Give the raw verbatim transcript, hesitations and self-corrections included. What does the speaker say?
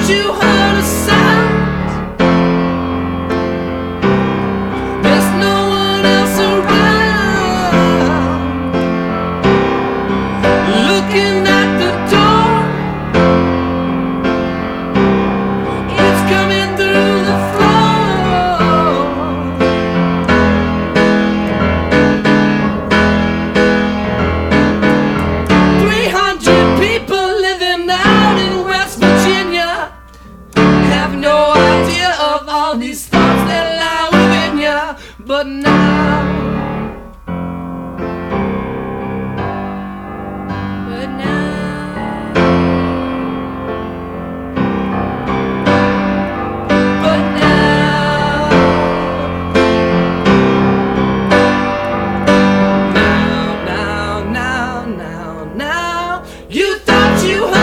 you heard a sound. There's no one else around. Looking at the door, it's coming through the floor. Three hundred people living out in West Virginia have no idea of all these thoughts that lie within ya. But now, but now, but now, now, now, now, now, now, you thought you